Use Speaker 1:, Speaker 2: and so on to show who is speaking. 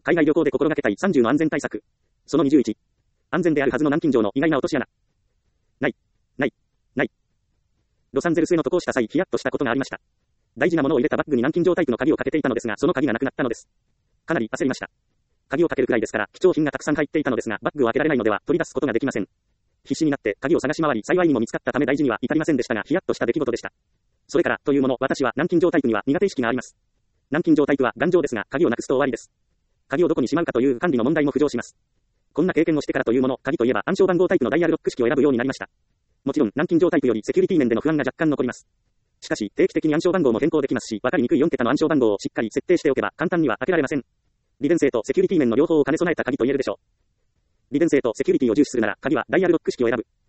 Speaker 1: 海外旅行で心がけたい30の安全対策。その21。安全であるはずの南京錠の意外な落とし穴。ない。ロサンゼルスへの渡航した際、ヒヤッとしたことがありました。大事なものを入れたバッグに南京錠タイプの鍵をかけていたのですが、その鍵がなくなったのです。かなり焦りました。鍵をかけるくらいですから、貴重品がたくさん入っていたのですが、バッグを開けられないのでは、取り出すことができません。必死になって、鍵を探し回り、幸いにも見つかったため大事には至りませんでしたが、ヒヤッとした出来事でした。それから、というもの、私は南京錠タイプには苦手意識があります。南京錠タイプは頑丈ですが、鍵をなくすと終わりです。鍵をどこにしまうかという管理の問題も浮上します。こんな経験をしてからというもの、鍵といえば暗証番号タイプのダイヤルロック式を選ぶようになりました。もちろん、南京錠タイプよりセキュリティ面での不安が若干残ります。しかし、定期的に暗証番号も変更できますし、わかりにくい4桁の暗証番号をしっかり設定しておけば簡単には開けられません。利便性とセキュリティ面の両方を兼ね備えた鍵と言えるでしょう。利便性とセキュリティを重視するなら、鍵はダイヤルロック式を選ぶ。